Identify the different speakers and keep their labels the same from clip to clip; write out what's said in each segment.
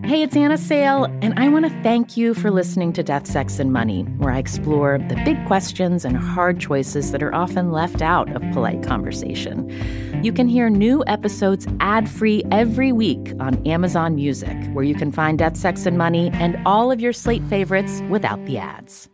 Speaker 1: Hey, it's Anna Sale, and I want to thank you for listening to Death, Sex, and Money, where I explore the big questions and hard choices that are often left out of polite conversation. You can hear new episodes ad-free every week on Amazon Music, where you can find Death, Sex, and Money and all of your Slate favorites without the ads.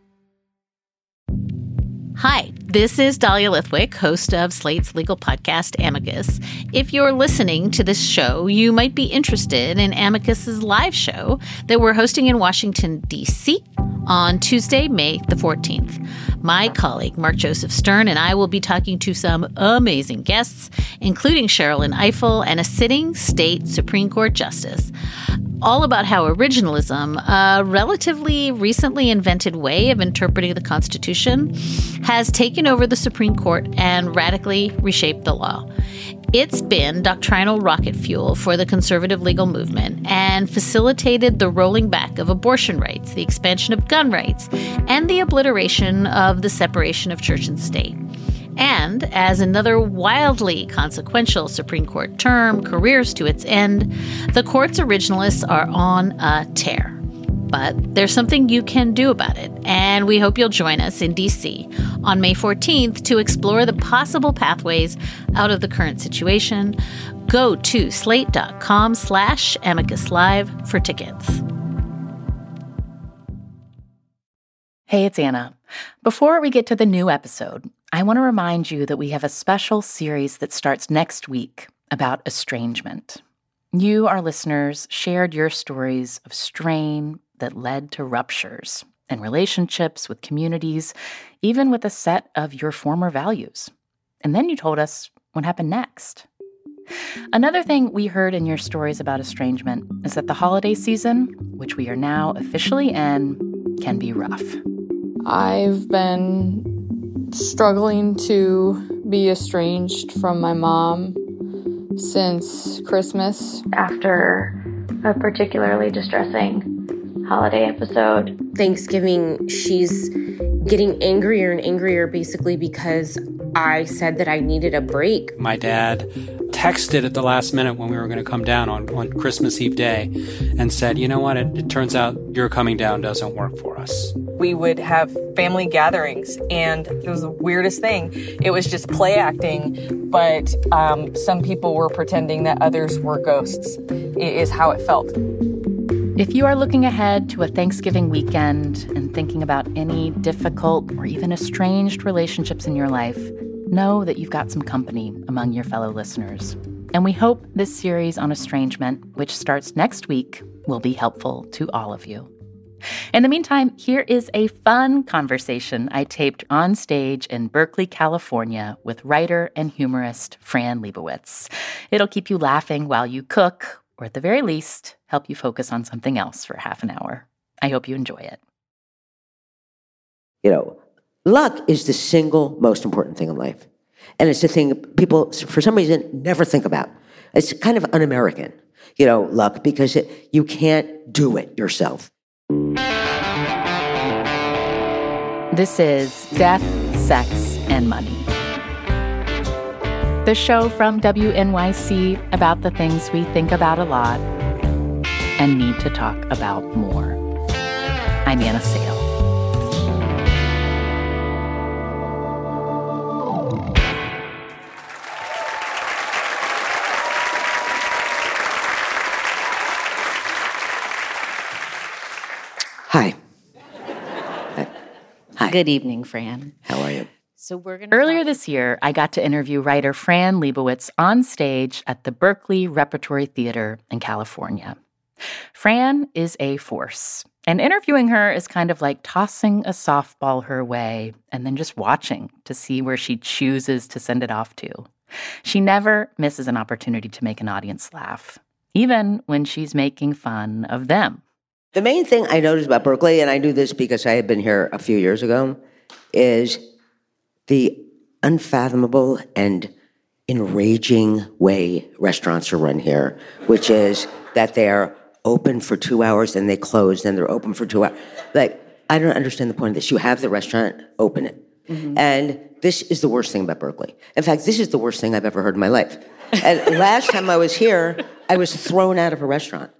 Speaker 1: Hi, this is Dahlia Lithwick, host of Slate's legal podcast, Amicus. If you're listening to this show, you might be interested in Amicus's live show that we're hosting in Washington, D.C. on Tuesday, May the 14th. My colleague, Mark Joseph Stern, and I will be talking to some amazing guests, including Sherrilyn Ifill and a sitting state Supreme Court justice, all about how originalism, a relatively recently invented way of interpreting the Constitution, has taken over the Supreme Court and radically reshaped the law. It's been doctrinal rocket fuel for the conservative legal movement and facilitated the rolling back of abortion rights, the expansion of gun rights, and the obliteration of the separation of church and state. And as another wildly consequential Supreme Court term careers to its end, the court's originalists are on a tear. But there's something you can do about it, and we hope you'll join us in D.C. on May 14th to explore the possible pathways out of the current situation. Go to slate.com/Amicus Live for tickets. Hey, it's Anna. Before we get to the new episode, I want to remind you that we have a special series that starts next week about estrangement. You, our listeners, shared your stories of strain that led to ruptures and relationships with communities, even with a set of your former values. And then you told us what happened next. Another thing we heard in your stories about estrangement is that the holiday season, which we are now officially in, can be rough.
Speaker 2: I've been struggling to be estranged from my mom since Christmas.
Speaker 3: After a particularly distressing holiday episode.
Speaker 4: Thanksgiving, she's getting angrier and angrier basically because I said that I needed a break.
Speaker 5: My dad texted at the last minute when we were going to come down on Christmas Eve day and said, you know what, it turns out your coming down doesn't work for us.
Speaker 6: We would have family gatherings, and it was the weirdest thing. It was just play acting, but some people were pretending that others were ghosts, is how it felt.
Speaker 1: If you are looking ahead to a Thanksgiving weekend and thinking about any difficult or even estranged relationships in your life, know that you've got some company among your fellow listeners. And we hope this series on estrangement, which starts next week, will be helpful to all of you. In the meantime, here is a fun conversation I taped on stage in Berkeley, California with writer and humorist Fran Lebowitz. It'll keep you laughing while you cook, or at the very least, help you focus on something else for half an hour. I hope you enjoy it.
Speaker 7: You know, luck is the single most important thing in life. And it's the thing people, for some reason, never think about. It's kind of un-American, luck, because you can't do it yourself.
Speaker 1: This is Death, Sex, and Money, the show from WNYC about the things we think about a lot and need to talk about more. I'm Anna Sale.
Speaker 7: Hi. Hi.
Speaker 1: Good evening, Fran.
Speaker 7: How are you?
Speaker 1: So Earlier this year, I got to interview writer Fran Lebowitz on stage at the Berkeley Repertory Theater in California. Fran is a force, and interviewing her is kind of like tossing a softball her way and then just watching to see where she chooses to send it off to. She never misses an opportunity to make an audience laugh, even when she's making fun of them.
Speaker 7: The main thing I noticed about Berkeley, and I knew this because I had been here a few years ago, is the unfathomable and enraging way restaurants are run here, which is that they're open for 2 hours, then they close, then they're open for 2 hours. Like, I don't understand the point of this. You have the restaurant, open it. Mm-hmm. And this is the worst thing about Berkeley. In fact, this is the worst thing I've ever heard in my life. And last time I was here, I was thrown out of a restaurant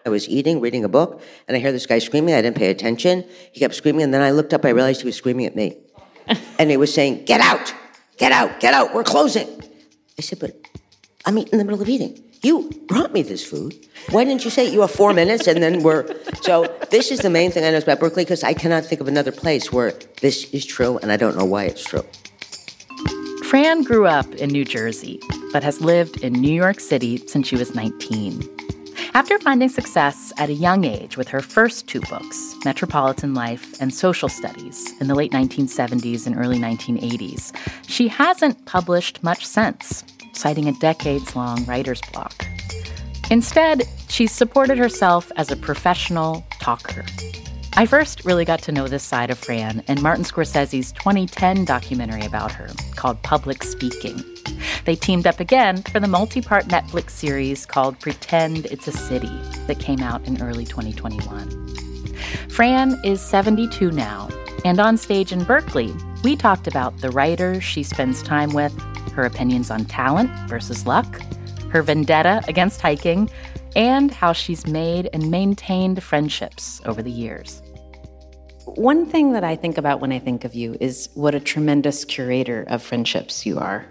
Speaker 7: I was eating, reading a book, and I hear this guy screaming. I didn't pay attention. He kept screaming, and then I looked up. I realized he was screaming at me. And he was saying, get out, get out, get out, we're closing. I said, but I'm in the middle of eating. You brought me this food. Why didn't you say it? You have 4 minutes, and then we're... So this is the main thing I know about Berkeley, because I cannot think of another place where this is true, and I don't know why it's true.
Speaker 8: Fran grew up in New Jersey, but has lived in New York City since she was 19. After finding success at a young age with her first 2 books, Metropolitan Life and Social Studies, in the late 1970s and early 1980s, she hasn't published much since, citing a decades-long writer's block. Instead, she's supported herself as a professional talker. I first really got to know this side of Fran in Martin Scorsese's 2010 documentary about her called Public Speaking. They teamed up again for the multi-part Netflix series called Pretend It's a City that came out in early 2021. Fran is 72 now, and on stage in Berkeley, we talked about the writers she spends time with, her opinions on talent versus luck, her vendetta against hiking, and how she's made and maintained friendships over the years.
Speaker 4: One thing that I think about when I think of you is what a tremendous curator of friendships you are.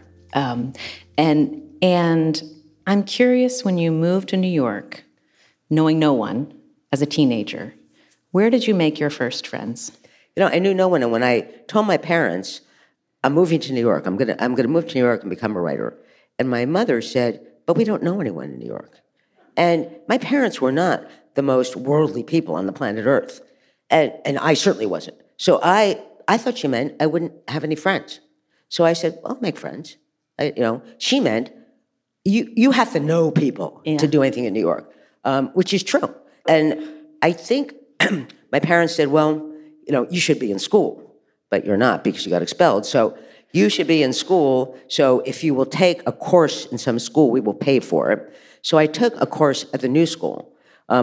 Speaker 4: And I'm curious, when you moved to New York, knowing no one as a teenager, where did you make your first friends?
Speaker 7: I knew no one, and when I told my parents, I'm moving to New York, I'm gonna move to New York and become a writer, and my mother said, but we don't know anyone in New York. And my parents were not the most worldly people on the planet Earth, and I certainly wasn't. So I thought she meant I wouldn't have any friends. So I said, well, I'll make friends. She meant you have to know people to do anything in New York, which is true. And I think my parents said, well, you should be in school, but you're not because you got expelled. So you should be in school. So if you will take a course in some school, we will pay for it. So I took a course at the New School,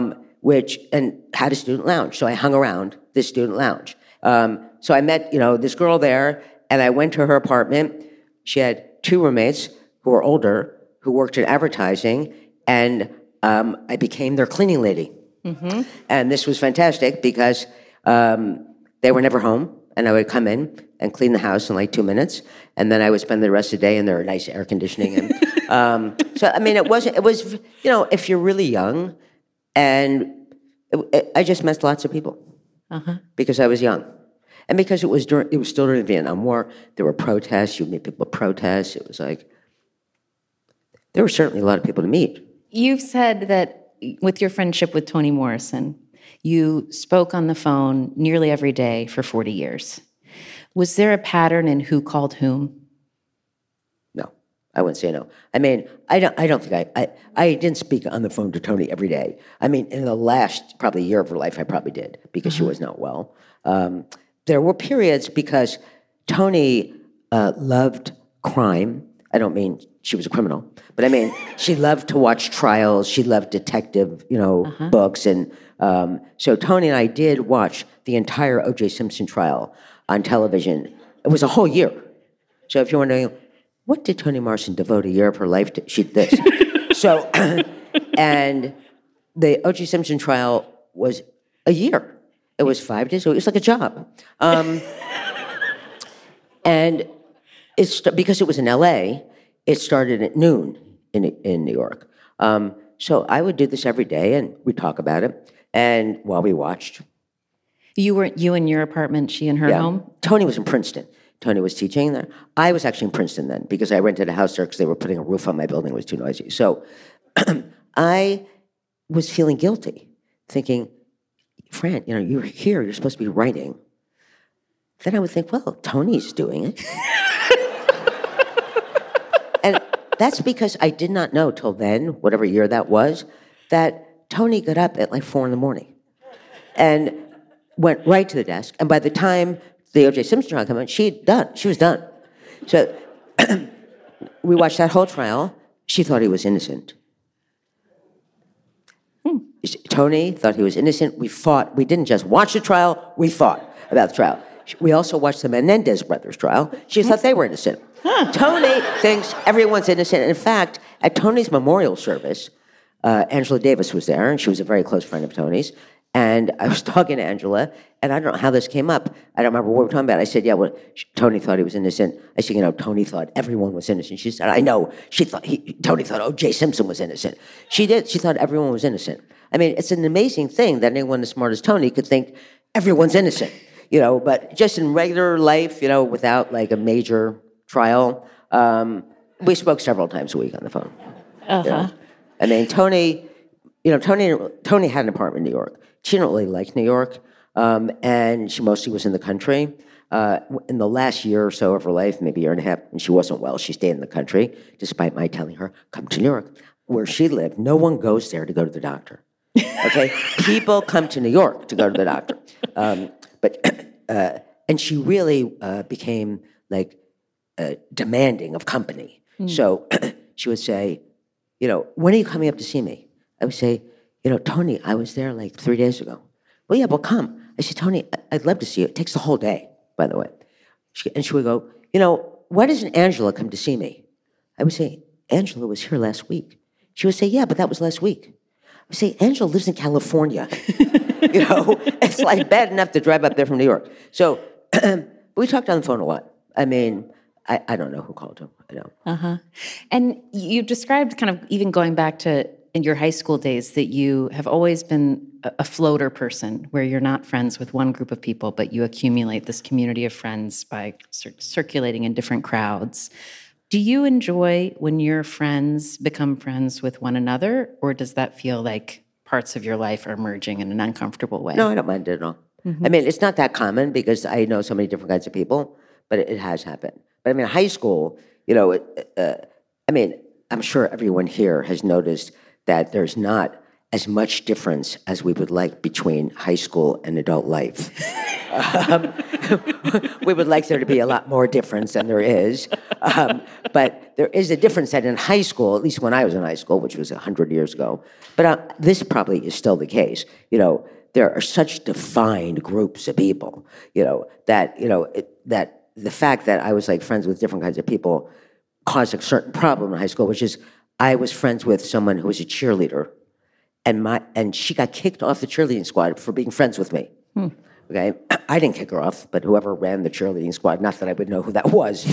Speaker 7: and had a student lounge. So I hung around this student lounge. So I met, this girl there, and I went to her apartment. She had 2 roommates who were older, who worked in advertising, and I became their cleaning lady. Mm-hmm. And this was fantastic because they were never home, and I would come in and clean the house in like 2 minutes, and then I would spend the rest of the day in their nice air conditioning. And it was if you're really young, and I just met lots of people because I was young. And because it was still during the Vietnam War, there were protests, you'd meet people at protests, it was like, there were certainly a lot of people to meet.
Speaker 4: You've said that with your friendship with Toni Morrison, you spoke on the phone nearly every day for 40 years. Was there a pattern in who called whom?
Speaker 7: No, I wouldn't say no. I don't think I didn't speak on the phone to Toni every day. In the last probably year of her life, I probably did because she was not well. There were periods because Toni loved crime. I don't mean she was a criminal, but she loved to watch trials. She loved detective, books. And so Toni and I did watch the entire O.J. Simpson trial on television. It was a whole year. So if you're wondering, what did Toni Morrison devote a year of her life to? She did this. So, and the O.J. Simpson trial was a year. It was 5 days. So it was like a job. And because it was in L.A., it started at noon in New York. So I would do this every day, and we'd talk about it, and while we watched.
Speaker 4: You in your apartment, she in her home?
Speaker 7: Toni was in Princeton. Toni was teaching there. I was actually in Princeton then because I rented a house there because they were putting a roof on my building. It was too noisy. So I was feeling guilty, thinking, Fran, you're here. You're supposed to be writing. Then I would think, well, Toni's doing it. And that's because I did not know till then, whatever year that was, that Toni got up at like 4 a.m. and went right to the desk. And by the time the O.J. Simpson trial came out, she was done. So we watched that whole trial. She thought he was innocent. Toni thought he was innocent. We fought. We didn't just watch the trial, we fought about the trial. We also watched the Menendez brothers trial. She thought they were innocent. Toni thinks everyone's innocent. In fact, at Toni's memorial service, Angela Davis was there, and she was a very close friend of Tony's. And I was talking to Angela, and I don't know how this came up. I don't remember what we were talking about. I said, yeah, well, Tony thought he was innocent. I said, Tony thought everyone was innocent. She said, I know. Tony thought O.J. Simpson was innocent. She did. She thought everyone was innocent. I mean, it's an amazing thing that anyone as smart as Tony could think everyone's innocent, but just in regular life, without like a major trial, we spoke several times a week on the phone. I mean, Tony had an apartment in New York. She didn't really like New York, and she mostly was in the country. In the last year or so of her life, maybe a year and a half, and she wasn't well, she stayed in the country, despite my telling her, come to New York. Where she lived, no one goes there to go to the doctor. Okay? People come to New York to go to the doctor. And she really became, like, demanding of company. So she would say, when are you coming up to see me? I would say, Tony, I was there like 3 days ago. Well, yeah, well, come. I said, Tony, I'd love to see you. It takes the whole day, by the way. And she would go, why doesn't Angela come to see me? I would say, Angela was here last week. She would say, yeah, but that was last week. I would say, Angela lives in California. It's like bad enough to drive up there from New York. So we talked on the phone a lot. I mean, I don't know who called him. I don't.
Speaker 4: And you described kind of even going back to in your high school days that you have always been a floater person where you're not friends with one group of people, but you accumulate this community of friends by circulating in different crowds. Do you enjoy when your friends become friends with one another, or does that feel like parts of your life are merging in an uncomfortable way?
Speaker 7: No, I don't mind it at all. I mean, it's not that common because I know so many different kinds of people, but it has happened. But I mean, high school, I'm sure everyone here has noticed that there's not as much difference as we would like between high school and adult life. We would like there to be a lot more difference than there is. But there is a difference that in high school, at least when I was in high school, which was 100 years ago, but this probably is still the case, there are such defined groups of people, that the fact that I was like friends with different kinds of people caused a certain problem in high school, which is I was friends with someone who was a cheerleader, and she got kicked off the cheerleading squad for being friends with me. Okay, I didn't kick her off, but whoever ran the cheerleading squad, not that I would know who that was.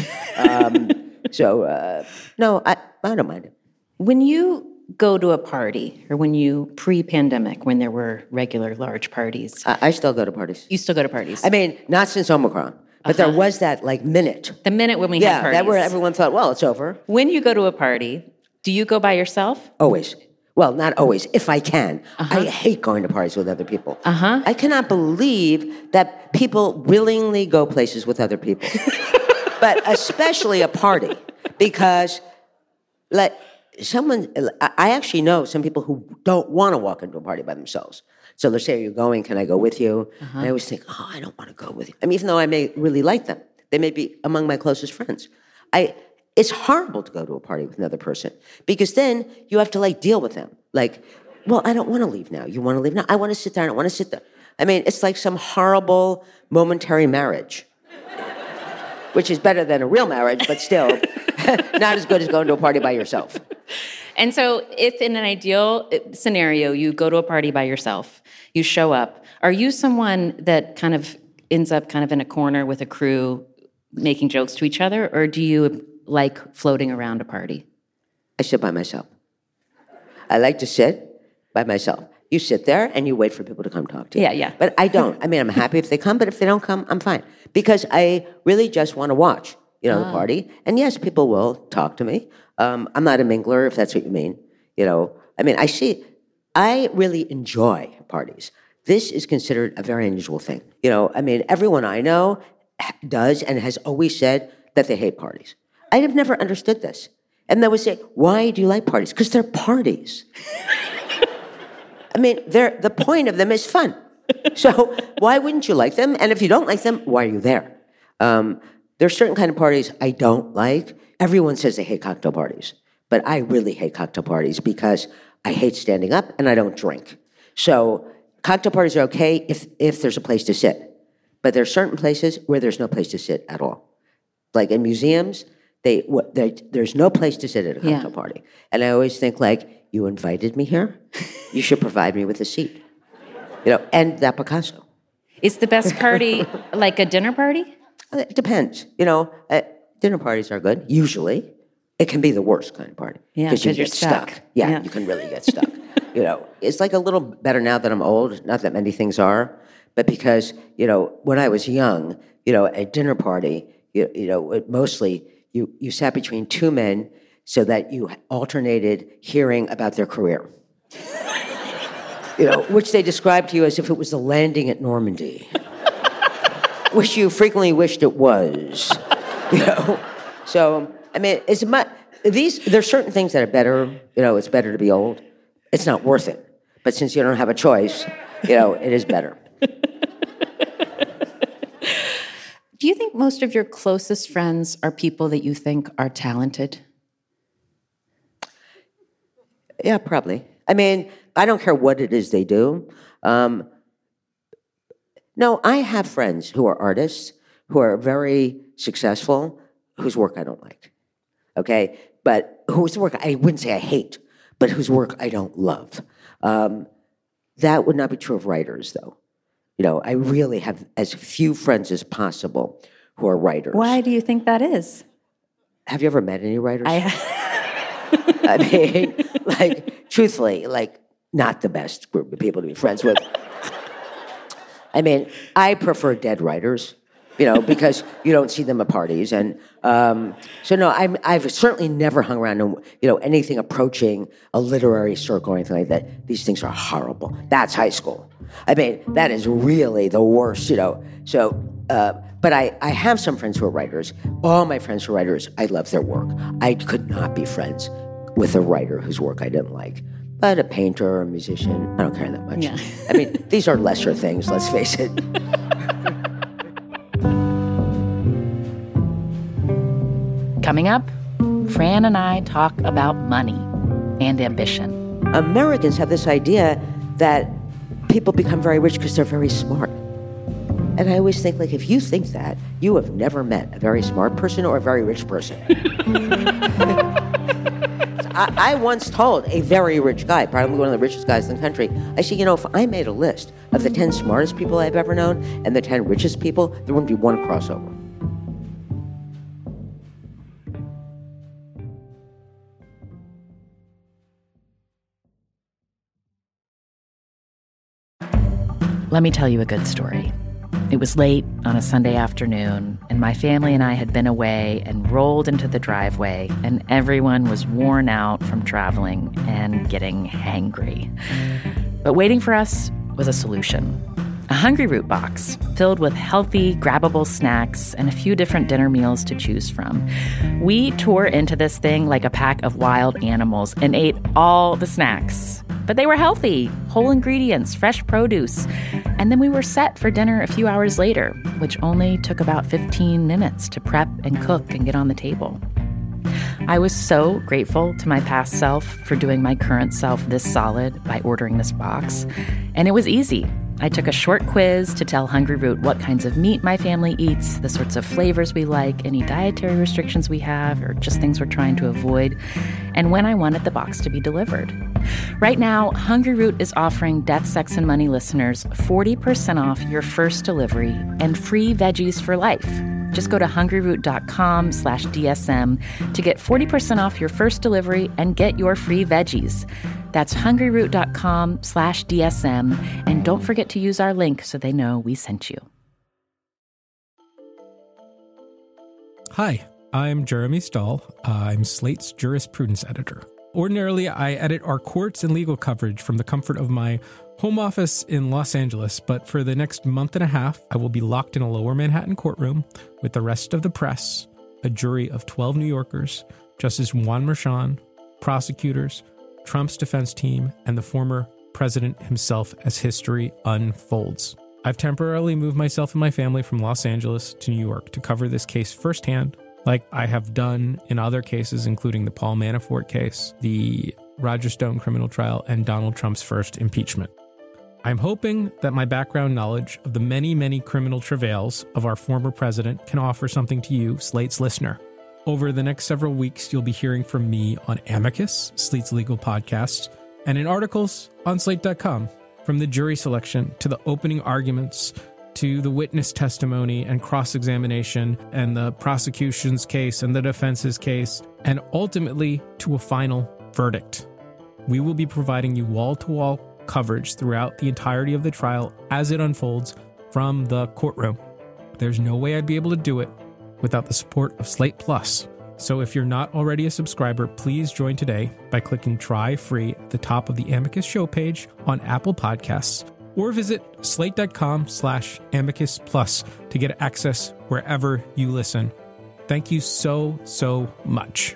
Speaker 7: No, I don't mind it.
Speaker 4: When you go to a party, or when you pre-pandemic, when there were regular large parties,
Speaker 7: I still go to parties.
Speaker 4: You still go to parties?
Speaker 7: I mean, not since Omicron. But there was that, minute.
Speaker 4: The minute when we had parties.
Speaker 7: Yeah, that where everyone thought, well, it's over.
Speaker 4: When you go to a party, do you go by yourself?
Speaker 7: Always. Well, not always, if I can. I hate going to parties with other people. I cannot believe that people willingly go places with other people. But especially a party. Because, I actually know some people who don't want to walk into a party by themselves. So they'll say, are you going? Can I go with you? And I always think, I don't want to go with you. I mean, even though I may really like them. They may be among my closest friends. It's horrible to go to a party with another person because then you have to, deal with them. Well, I don't want to leave now. You want to leave now? I want to sit there. I don't want to sit there. I mean, it's like some horrible momentary marriage, which is better than a real marriage, but still not as good as going to a party by yourself.
Speaker 4: And so if in an ideal scenario, you go to a party by yourself, you show up, are you someone that kind of ends up kind of in a corner with a crew making jokes to each other, or do you like floating around a party?
Speaker 7: I sit by myself. I like to sit by myself. You sit there and you wait for people to come talk to you.
Speaker 4: Yeah.
Speaker 7: But I don't. I mean, I'm happy if they come, but if they don't come, I'm fine. Because I really just want to watch, the party. And yes, people will talk to me. I'm not a mingler, if that's what you mean. I really enjoy parties. This is considered a very unusual thing. Everyone I know does and has always said that they hate parties. I have never understood this. And they would say, why do you like parties? Because they're parties. The point of them is fun. So why wouldn't you like them? And if you don't like them, why are you there? There's certain kind of parties I don't like. Everyone says they hate cocktail parties. But I really hate cocktail parties because I hate standing up and I don't drink. So cocktail parties are okay if there's a place to sit. But there are certain places where there's no place to sit at all. Like in museums, there's no place to sit at a cocktail party. And I always think you invited me here. You should provide me with a seat. And that Picasso.
Speaker 4: Is the best party like a dinner party?
Speaker 7: It depends. Dinner parties are good, usually. It can be the worst kind of party.
Speaker 4: Yeah,
Speaker 7: because you
Speaker 4: you're
Speaker 7: get
Speaker 4: stuck.
Speaker 7: Yeah, you can really get stuck. It's like a little better now that I'm old. Not that many things are, but because, when I was young, at dinner party, mostly you sat between two men so that you alternated hearing about their career. Which they described to you as if it was the landing at Normandy, which you frequently wished it was. So, there's certain things that are better. It's better to be old. It's not worth it. But since you don't have a choice, it is better.
Speaker 4: Do you think most of your closest friends are people that you think are talented?
Speaker 7: Yeah, probably. I don't care what it is they do. No, I have friends who are artists, who are very successful, whose work I don't like. Okay? But whose work I wouldn't say I hate, but whose work I don't love. That would not be true of writers, though. I really have as few friends as possible who are writers.
Speaker 4: Why do you think that is?
Speaker 7: Have you ever met any writers? Truthfully, not the best group of people to be friends with. I prefer dead writers, because you don't see them at parties. And so no, I've certainly never hung around, anything approaching a literary circle or anything like that. These things are horrible. That's high school. That is really the worst, So, but I have some friends who are writers. All my friends who are writers, I love their work. I could not be friends with a writer whose work I didn't like. But a painter or a musician, I don't care that much. Yeah. These are lesser things, let's face it.
Speaker 8: Coming up, Fran and I talk about money and ambition.
Speaker 7: Americans have this idea that people become very rich because they're very smart. And I always think, if you think that, you have never met a very smart person or a very rich person. I once told a very rich guy, probably one of the richest guys in the country, I said, if I made a list of the 10 smartest people I've ever known and the 10 richest people, there wouldn't be one crossover.
Speaker 8: Let me tell you a good story. It was late on a Sunday afternoon, and my family and I had been away and rolled into the driveway, and everyone was worn out from traveling and getting hangry. But waiting for us was a solution. A Hungryroot box filled with healthy, grabbable snacks and a few different dinner meals to choose from. We tore into this thing like a pack of wild animals and ate all the snacks. But they were healthy, whole ingredients, fresh produce. And then we were set for dinner a few hours later, which only took about 15 minutes to prep and cook and get on the table. I was so grateful to my past self for doing my current self this solid by ordering this box. And it was easy. I took a short quiz to tell Hungryroot what kinds of meat my family eats, the sorts of flavors we like, any dietary restrictions we have, or just things we're trying to avoid, and when I wanted the box to be delivered. Right now, Hungryroot is offering Death, Sex, and Money listeners 40% off your first delivery and free veggies for life. Just go to hungryroot.com/DSM to get 40% off your first delivery and get your free veggies. That's hungryroot.com/DSM. And don't forget to use our link so they know we sent you.
Speaker 9: Hi, I'm Jeremy Stahl. I'm Slate's jurisprudence editor. Ordinarily, I edit our courts and legal coverage from the comfort of my home office in Los Angeles, but for the next month and a half, I will be locked in a lower Manhattan courtroom with the rest of the press, a jury of 12 New Yorkers, Justice Juan Merchan, prosecutors, Trump's defense team, and the former president himself as history unfolds. I've temporarily moved myself and my family from Los Angeles to New York to cover this case firsthand, like I have done in other cases, including the Paul Manafort case, the Roger Stone criminal trial, and Donald Trump's first impeachment. I'm hoping that my background knowledge of the many, many criminal travails of our former president can offer something to you, Slate's listener. Over the next several weeks, you'll be hearing from me on Amicus, Slate's legal podcast, and in articles on Slate.com. From the jury selection to the opening arguments to the witness testimony and cross-examination and the prosecution's case and the defense's case, and ultimately to a final verdict. We will be providing you wall-to-wall coverage throughout the entirety of the trial as it unfolds from the courtroom. There's no way I'd be able to do it without the support of Slate Plus. So if you're not already a subscriber, please join today by clicking Try Free at the top of the Amicus show page on Apple Podcasts, or visit slate.com/Amicus Plus to get access wherever you listen. Thank you so, so much.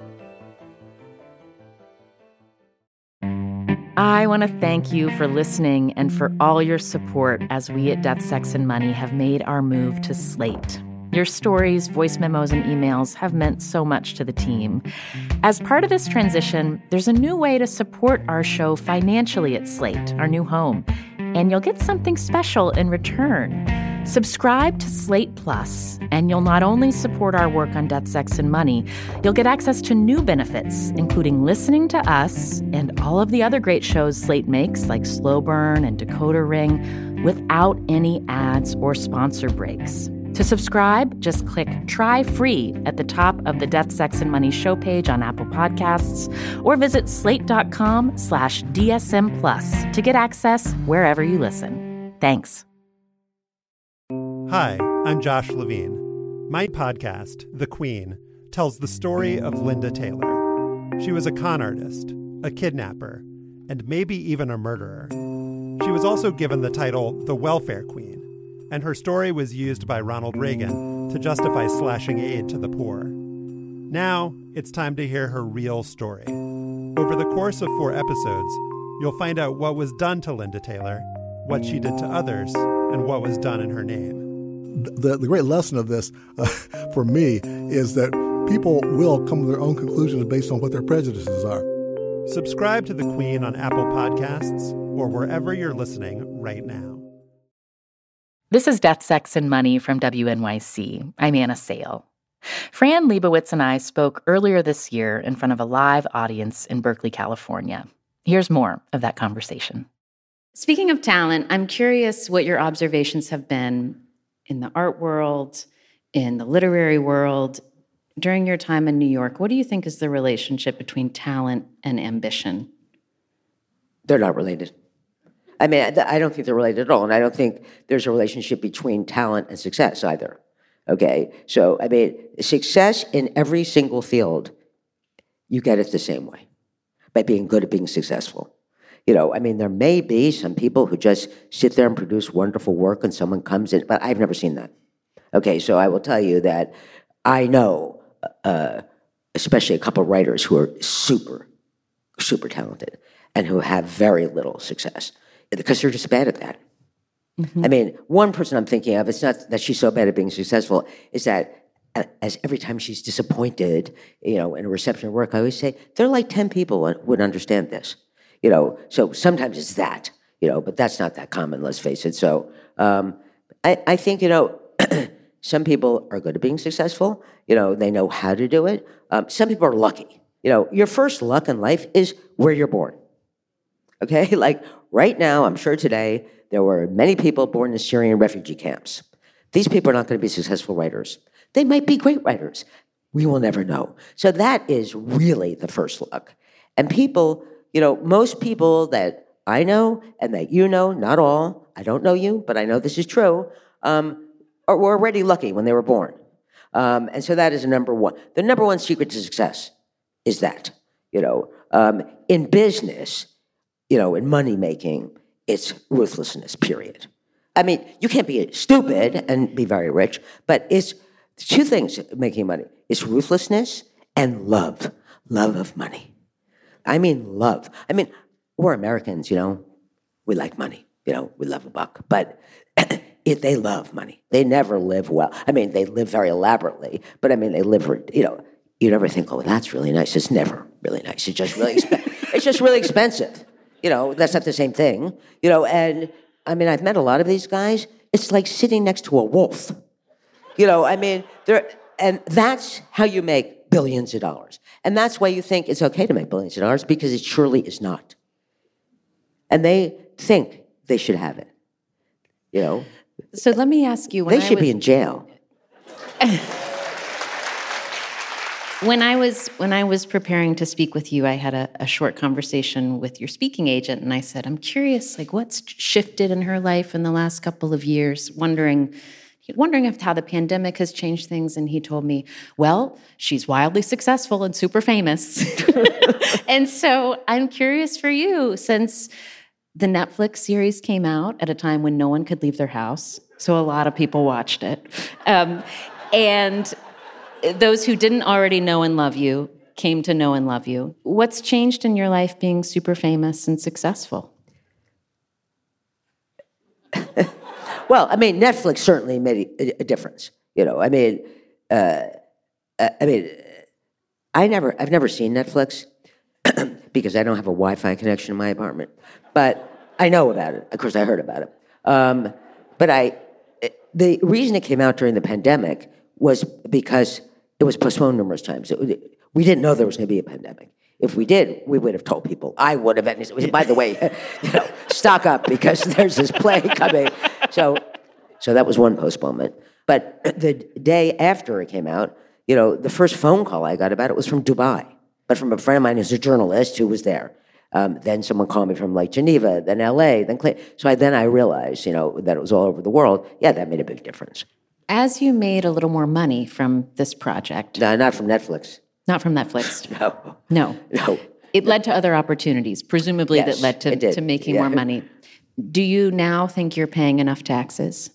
Speaker 8: I want to thank you for listening and for all your support as we at Death, Sex, and Money have made our move to Slate. Your stories, voice memos, and emails have meant so much to the team. As part of this transition, there's a new way to support our show financially at Slate, our new home, and you'll get something special in return. Subscribe to Slate Plus, and you'll not only support our work on Death, Sex, and Money, you'll get access to new benefits, including listening to us and all of the other great shows Slate makes, like Slow Burn and Decoder Ring, without any ads or sponsor breaks. To subscribe, just click Try Free at the top of the Death, Sex, and Money show page on Apple Podcasts, or visit slate.com/DSM Plus to get access wherever you listen. Thanks.
Speaker 10: Hi, I'm Josh Levine. My podcast, The Queen, tells the story of Linda Taylor. She was a con artist, a kidnapper, and maybe even a murderer. She was also given the title the Welfare Queen, and her story was used by Ronald Reagan to justify slashing aid to the poor. Now, it's time to hear her real story. Over the course of 4 episodes, you'll find out what was done to Linda Taylor, what she did to others, and what was done in her name.
Speaker 11: The great lesson of this, for me, is that people will come to their own conclusions based on what their prejudices are.
Speaker 10: Subscribe to The Queen on Apple Podcasts or wherever you're listening right now.
Speaker 8: This is Death, Sex, and Money from WNYC. I'm Anna Sale. Fran Lebowitz and I spoke earlier this year in front of a live audience in Berkeley, California. Here's more of that conversation.
Speaker 4: Speaking of talent, I'm curious what your observations have been in the art world, in the literary world, during your time in New York. What do you think is the relationship between talent and ambition?
Speaker 7: They're not related. I mean, I don't think they're related at all, and I don't think there's a relationship between talent and success either, okay? So, I mean, success in every single field, you get it the same way, by being good at being successful. You know, I mean, there may be some people who just sit there and produce wonderful work and someone comes in, but I've never seen that. Okay, so I will tell you that I know, especially a couple of writers who are super, super talented and who have very little success, because they're just bad at that. Mm-hmm. I mean, one person I'm thinking of, it's not that she's so bad at being successful, is that as every time she's disappointed, you know, in a reception of work, I always say, there are like 10 people who would understand this. You know, so sometimes it's that, you know, but that's not that common, let's face it. So I think, you know, some people are good at being successful. You know, they know how to do it. Some people are lucky. You know, your first luck in life is where you're born. Okay? Like right now, I'm sure today, there were many people born in Syrian refugee camps. These people are not going to be successful writers. They might be great writers. We will never know. So that is really the first luck. And people, you know, most people that I know and that you know, not all, I don't know you, but I know this is true, were already lucky when they were born. And so that is number one. The number one secret to success is that, you know, in business, you know, in money making, it's ruthlessness, period. I mean, you can't be stupid and be very rich, but it's two things making money. It's ruthlessness and love of money. I mean, love. I mean, we're Americans, you know, we like money, you know, we love a buck, but they love money. They never live well. I mean, they live very elaborately, but I mean, they live, you know, you never think, oh, that's really nice. It's never really nice. It's just really, it's just really expensive. You know, that's not the same thing, you know, and I mean, I've met a lot of these guys. It's like sitting next to a wolf. You know, I mean, and that's how you make billions of dollars. And that's why you think it's okay to make billions of dollars, because it surely is not. And they think they should have it. You know?
Speaker 4: So let me ask you,
Speaker 7: they should be in jail.
Speaker 4: When I was preparing to speak with you, I had a short conversation with your speaking agent, and I said, I'm curious, like, what's shifted in her life in the last couple of years, wondering if how the pandemic has changed things. And he told me, well, she's wildly successful and super famous. And so I'm curious for you, since the Netflix series came out at a time when no one could leave their house, so a lot of people watched it. And those who didn't already know and love you came to know and love you. What's changed in your life being super famous and successful?
Speaker 7: Well, I mean, Netflix certainly made a difference. You know, I mean, I've never seen Netflix because I don't have a Wi-Fi connection in my apartment. But I know about it. Of course, I heard about it. But the reason it came out during the pandemic was because it was postponed numerous times. We didn't know there was going to be a pandemic. If we did, we would have told people. I would have. And by the way, stock up because there's this play coming. So that was one postponement. But the day after it came out, the first phone call I got about it was from Dubai, but from a friend of mine who's a journalist who was there. Then someone called me from like Geneva, then LA, then Clay. So I realized, that it was all over the world. Yeah, that made a big difference.
Speaker 4: As you made a little more money from this project.
Speaker 7: No, not from Netflix.
Speaker 4: Not from Netflix.
Speaker 7: No.
Speaker 4: It led to other opportunities, presumably,
Speaker 7: yes,
Speaker 4: that led to making more money. Do you now think you're paying enough taxes?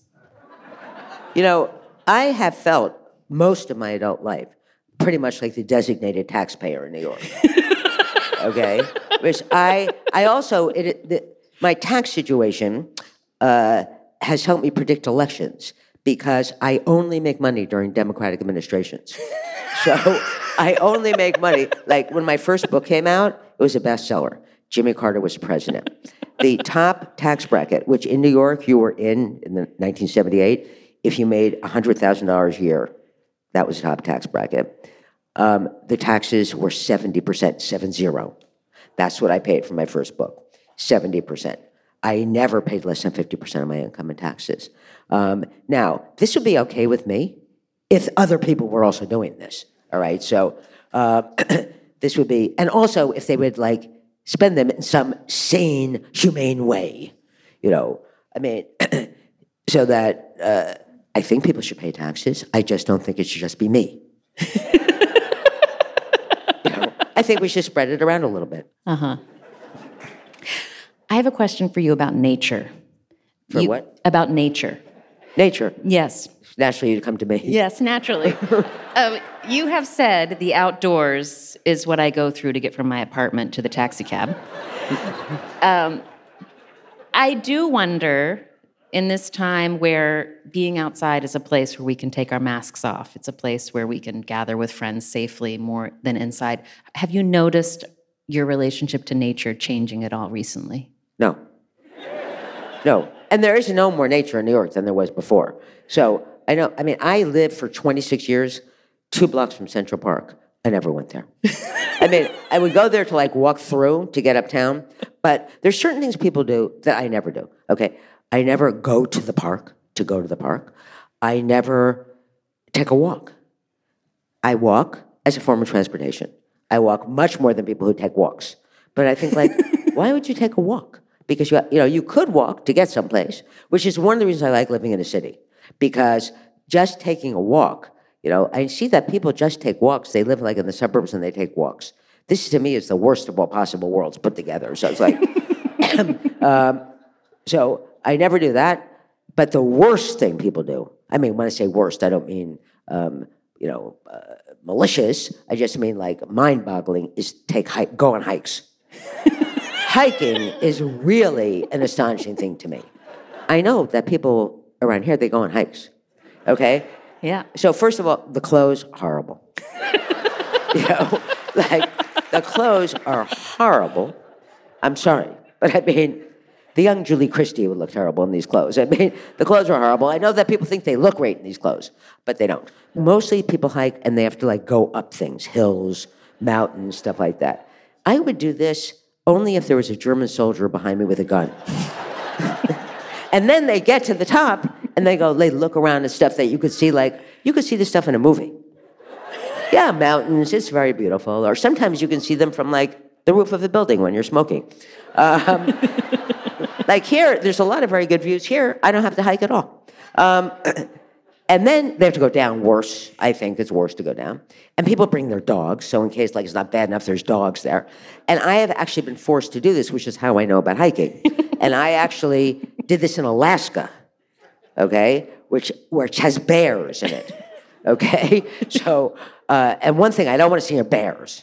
Speaker 7: I have felt most of my adult life pretty much like the designated taxpayer in New York. Okay? Which I also, my tax situation has helped me predict elections because I only make money during Democratic administrations. So I only make money. Like when my first book came out, it was a bestseller. Jimmy Carter was president. The top tax bracket, which in New York you were in the 1978, if you made $100,000 a year, that was the top tax bracket. The taxes were 70%, 70. That's what I paid for my first book, 70%. I never paid less than 50% of my income in taxes. Now, this would be okay with me if other people were also doing this, all right? So this would be, and also if they would spend them in some sane, humane way, so that I think people should pay taxes. I just don't think it should just be me. I think we should spread it around a little bit.
Speaker 4: Uh-huh. I have a question for you about nature.
Speaker 7: What?
Speaker 4: About nature.
Speaker 7: Nature?
Speaker 4: Yes.
Speaker 7: Naturally, you'd come to me.
Speaker 4: Yes, naturally. You have said the outdoors is what I go through to get from my apartment to the taxi cab. I do wonder, in this time where being outside is a place where we can take our masks off, it's a place where we can gather with friends safely more than inside. Have you noticed your relationship to nature changing at all recently?
Speaker 7: No. And there is no more nature in New York than there was before. So I lived for 26 years, 2 blocks from Central Park. I never went there. I would go there to walk through to get uptown, but there's certain things people do that I never do, okay? I never go to the park to go to the park. I never take a walk. I walk as a form of transportation. I walk much more than people who take walks. But I think why would you take a walk? Because you could walk to get someplace, which is one of the reasons I like living in a city. Because just taking a walk, I see that people just take walks. They live in the suburbs and they take walks. This to me is the worst of all possible worlds put together. So it's so I never do that. But the worst thing people do, when I say worst, I don't mean, malicious. I just mean mind-boggling is go on hikes. Hiking is really an astonishing thing to me. I know that people around here, they go on hikes, okay?
Speaker 4: Yeah.
Speaker 7: So first of all, the clothes, horrible. The clothes are horrible. I'm sorry, but the young Julie Christie would look terrible in these clothes. I mean, the clothes are horrible. I know that people think they look great in these clothes, but they don't. Mostly people hike and they have to like go up things, hills, mountains, stuff like that. I would do this only if there was a German soldier behind me with a gun. And then they get to the top and they look around at stuff that you could see the stuff in a movie. Yeah, mountains, it's very beautiful. Or sometimes you can see them from like the roof of the building when you're smoking. Like here, there's a lot of very good views here. I don't have to hike at all. And then they have to go down worse. I think it's worse to go down. And people bring their dogs, so in case like it's not bad enough, there's dogs there. And I have actually been forced to do this, which is how I know about hiking. And I actually did this in Alaska, okay, which has bears in it, okay? So, and one thing, I don't want to see are bears.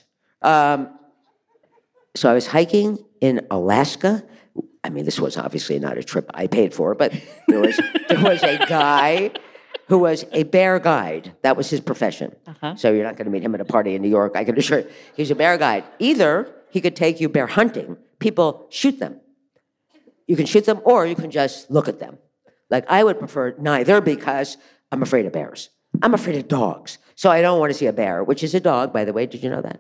Speaker 7: So I was hiking in Alaska. I mean, this was obviously not a trip I paid for, but there was a guy who was a bear guide. That was his profession. Uh-huh. So you're not going to meet him at a party in New York, I can assure you. He's a bear guide. Either he could take you bear hunting. People shoot them. You can shoot them, or you can just look at them. Like, I would prefer neither because I'm afraid of bears. I'm afraid of dogs. So I don't want to see a bear, which is a dog, by the way. Did you know that?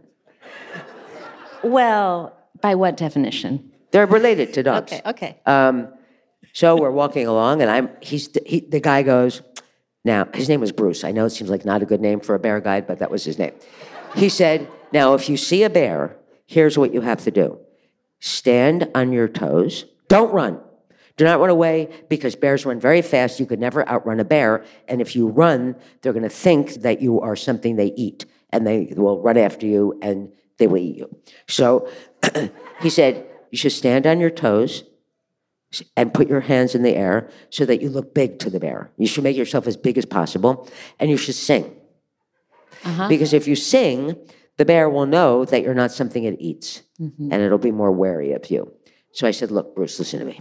Speaker 4: Well, by what definition?
Speaker 7: They're related to dogs.
Speaker 4: Okay.
Speaker 7: So we're walking along, and the guy goes, now, his name was Bruce. I know it seems like not a good name for a bear guide, but that was his name. He said, now, if you see a bear, here's what you have to do. Stand on your toes. Don't run. Do not run away, because bears run very fast. You could never outrun a bear. And if you run, they're going to think that you are something they eat, and they will run after you, and they will eat you. So he said, you should stand on your toes and put your hands in the air so that you look big to the bear. You should make yourself as big as possible, and you should sing. Uh-huh. Because if you sing, the bear will know that you're not something it eats, and it'll be more wary of you. So I said, look, Bruce, listen to me.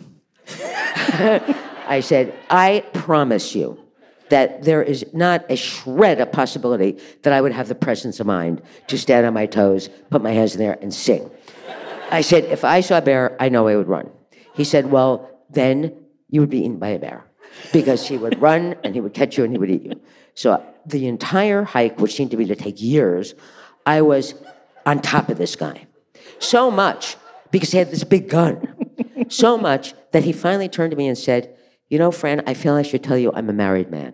Speaker 7: I said, I promise you that there is not a shred of possibility that I would have the presence of mind to stand on my toes, put my hands in there, and sing. I said, if I saw a bear, I know I would run. He said, well, then you would be eaten by a bear, because he would run and he would catch you and he would eat you. So the entire hike, which seemed to me to take years, I was on top of this guy. So much, because he had this big gun, so much that he finally turned to me and said, you know, Fran, I feel I should tell you I'm a married man.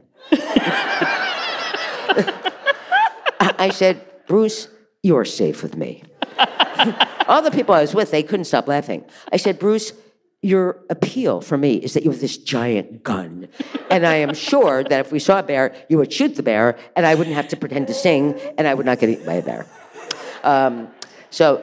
Speaker 7: I said, Bruce, you're safe with me. All the people I was with, they couldn't stop laughing. I said, Bruce, your appeal for me is that you have this giant gun. And I am sure that if we saw a bear, you would shoot the bear, and I wouldn't have to pretend to sing, and I would not get eaten by a bear. So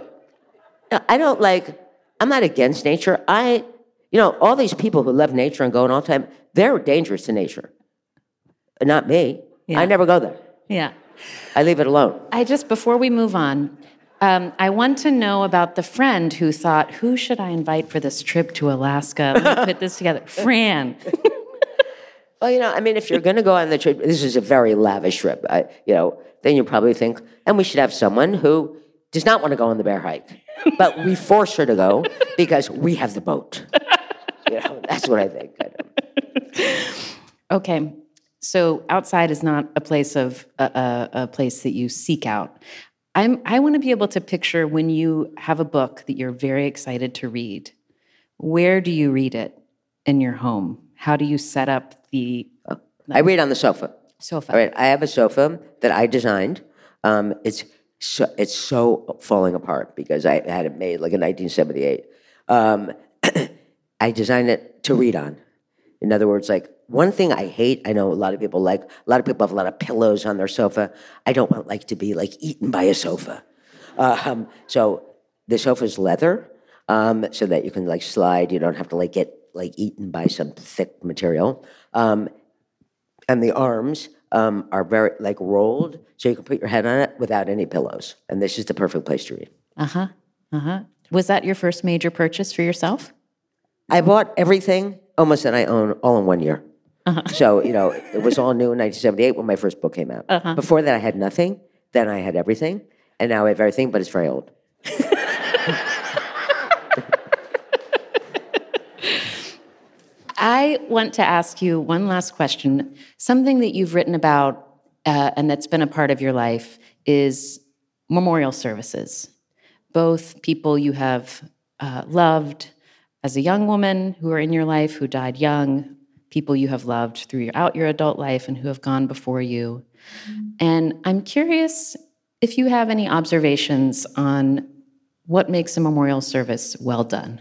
Speaker 7: I'm not against nature. All these people who love nature and go in all the time, they're dangerous to nature. Not me. Yeah. I never go there.
Speaker 4: Yeah.
Speaker 7: I leave it alone.
Speaker 4: Before we move on, I want to know about the friend who thought, who should I invite for this trip to Alaska? Let me put this together. Fran.
Speaker 7: Well, if you're going to go on the trip, this is a very lavish trip, then you probably think, and we should have someone who does not want to go on the bear hike, but we force her to go because we have the boat. That's what I think.
Speaker 4: Okay. So outside is not a place a place that you seek out. I want to be able to picture when you have a book that you're very excited to read. Where do you read it in your home? How do you set up the...
Speaker 7: I read on the sofa.
Speaker 4: Sofa.
Speaker 7: All right, I have a sofa that I designed. It's so falling apart because I had it made like in 1978. I designed it to read on. In other words, like, one thing I hate, I know a lot of people have a lot of pillows on their sofa. I don't want to be eaten by a sofa. So the sofa's leather, so that you can slide. You don't have to get eaten by some thick material. And the arms are very rolled, so you can put your head on it without any pillows. And this is the perfect place to read.
Speaker 4: Was that your first major purchase for yourself?
Speaker 7: I bought everything almost that I own all in 1 year. So, it was all new in 1978 when my first book came out. Before that, I had nothing. Then I had everything. And now I have everything, but it's very old.
Speaker 4: I want to ask you one last question. Something that you've written about and that's been a part of your life is memorial services. Both people you have loved as a young woman who are in your life who died young, people you have loved throughout your adult life and who have gone before you. And I'm curious if you have any observations on what makes a memorial service well done.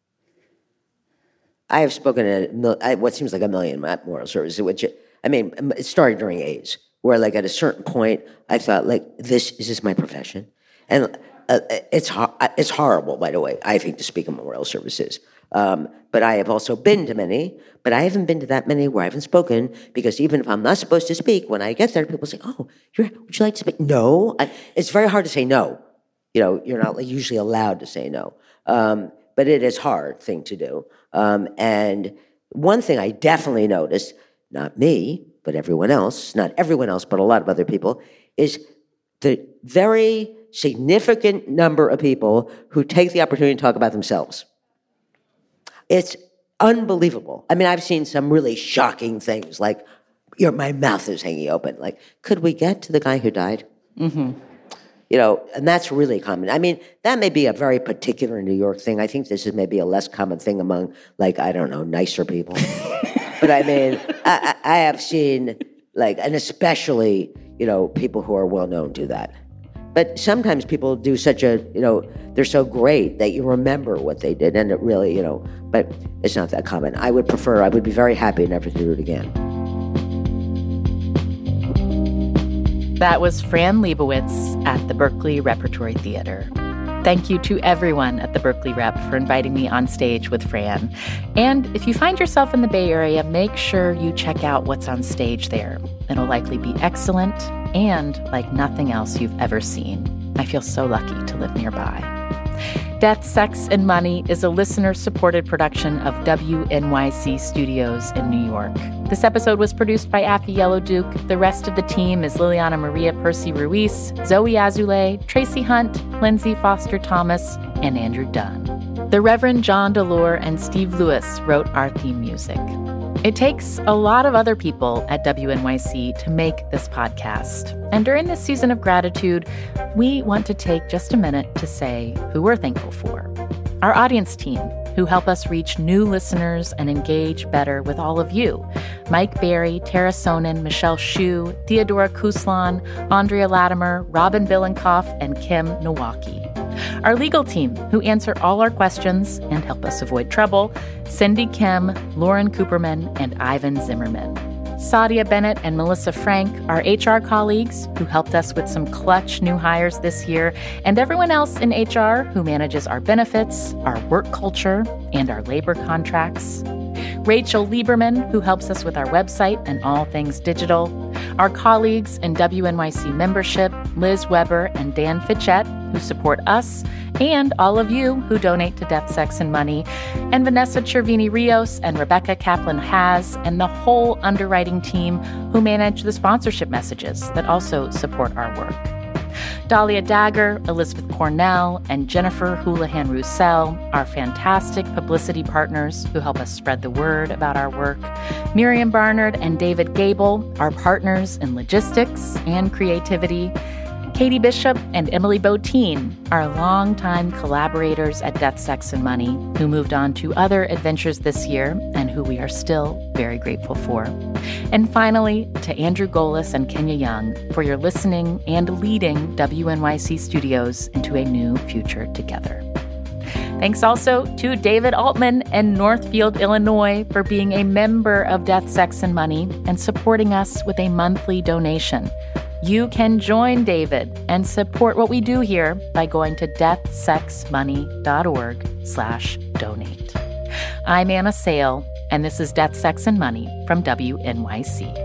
Speaker 7: I have spoken at what seems like a million memorial services, which, I mean, it started during AIDS, where like at a certain point, I thought like, is this my profession? And it's horrible, by the way, I think, to speak of memorial services. But I have also been to many, but I haven't been to that many where I haven't spoken, because even if I'm not supposed to speak, when I get there, people say, oh, would you like to speak? No. It's very hard to say no. You know, you're not usually allowed to say no. But it is a hard thing to do. And one thing I definitely noticed, not me, but everyone else, not everyone else, but a lot of other people, is the very significant number of people who take the opportunity to talk about themselves. It's unbelievable. I mean, I've seen some really shocking things, like, my mouth is hanging open. Like, could we get to the guy who died? Mm-hmm. You know, and that's really common. I mean, that may be a very particular New York thing. I think this is maybe a less common thing among, like, I don't know, nicer people. But I mean, I have seen, like, and especially, you know, people who are well-known do that. But sometimes people do such a, you know, they're so great that you remember what they did, and it really, you know, but it's not that common. I would be very happy never to do it again.
Speaker 8: That was Fran Lebowitz at the Berkeley Repertory Theater. Thank you to everyone at the Berkeley Rep for inviting me on stage with Fran. And if you find yourself in the Bay Area, make sure you check out what's on stage there. It'll likely be excellent and like nothing else you've ever seen. I feel so lucky to live nearby. Death, Sex, and Money is a listener-supported production of WNYC Studios in New York. This episode was produced by Afi Yellowduke. The rest of the team is Liliana Maria Percy-Ruiz, Zoe Azulay, Tracy Hunt, Lindsay Foster Thomas, and Andrew Dunn. The Reverend John Delore and Steve Lewis wrote our theme music. It takes a lot of other people at WNYC to make this podcast. And during this season of gratitude, we want to take just a minute to say who we're thankful for. Our audience team, who help us reach new listeners and engage better with all of you. Mike Berry, Tara Sonnen, Michelle Hsu, Theodora Kuslan, Andrea Latimer, Robin Billenkoff, and Kim Nowacki. Our legal team, who answer all our questions and help us avoid trouble, Cindy Kim, Lauren Cooperman, and Ivan Zimmerman. Sadia Bennett and Melissa Frank, our HR colleagues, who helped us with some clutch new hires this year, and everyone else in HR who manages our benefits, our work culture, and our labor contracts. Rachel Lieberman, who helps us with our website and all things digital. Our colleagues in WNYC membership, Liz Weber and Dan Fitchett, who support us, and all of you who donate to Death, Sex, and Money, and Vanessa Cervini-Rios and Rebecca Kaplan-Haz, and the whole underwriting team who manage the sponsorship messages that also support our work. Dahlia Dagger, Elizabeth Cornell, and Jennifer Houlihan-Roussel, our fantastic publicity partners who help us spread the word about our work. Miriam Barnard and David Gable, our partners in logistics and creativity. Katie Bishop and Emily Botine, our longtime collaborators at Death, Sex, and Money, who moved on to other adventures this year and who we are still very grateful for. And finally, to Andrew Golis and Kenya Young for your listening and leading WNYC Studios into a new future together. Thanks also to David Altman and Northfield, Illinois, for being a member of Death, Sex, and Money and supporting us with a monthly donation. You can join David and support what we do here by going to deathsexmoney.org/donate. I'm Anna Sale, and this is Death, Sex, and Money from WNYC.